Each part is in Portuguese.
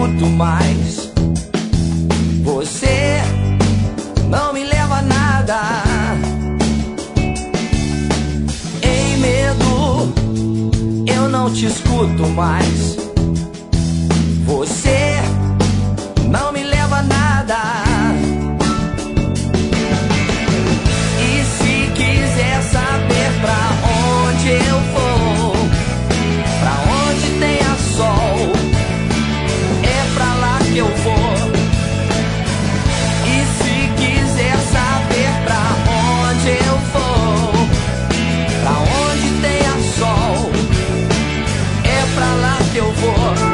escuto mais. Você não me leva a nada. Em medo, eu não te escuto mais. Você não me leva a nada. E se quiser saber pra onde eu vou, pra onde tenha sol, é pra lá que eu vou. E se quiser saber pra onde eu vou, pra onde tenha sol, é pra lá que eu vou.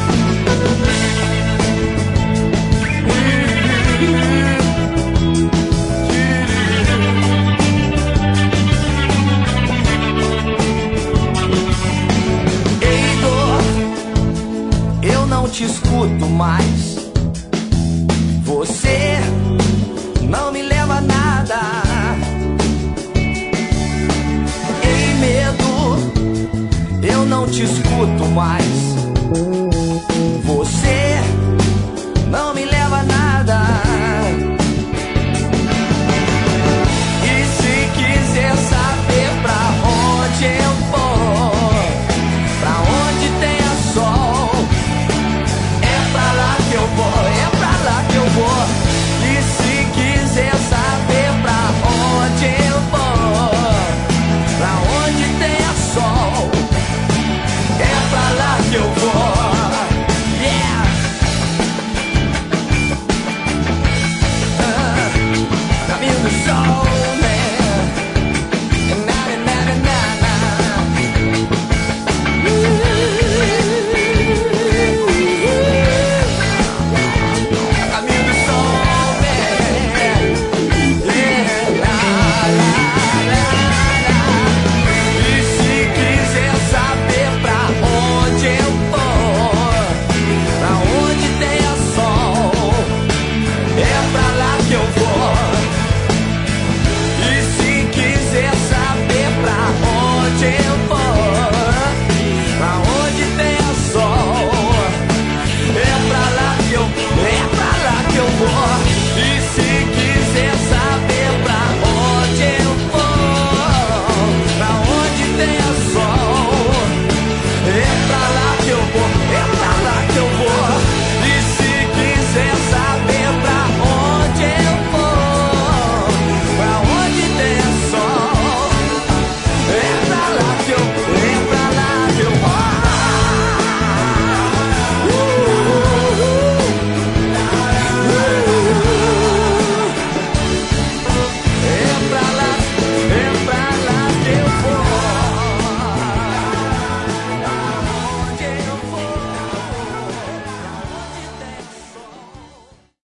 Ei, dor, eu não te escuto mais. Você não me leva a nada. Em medo, eu não te escuto mais. Você não me leva a nada. E se quiser saber pra onde eu vou, pra onde tenha sol, é pra lá que eu vou, é pra lá que eu vou. E se quiser saber pra onde eu vou, pra onde tenha sol, é pra lá que eu vou. Yeah! Caminho do sol, man. Na, na, na, na, na. Caminho do sol, man. Yeah, la, la, la, la. E se quiser saber pra onde eu vou, pra onde tenha sol, é pra lá que eu vou. E se quiser saber pra onde eu vou, pra onde tenha sol, é pra lá que eu vou.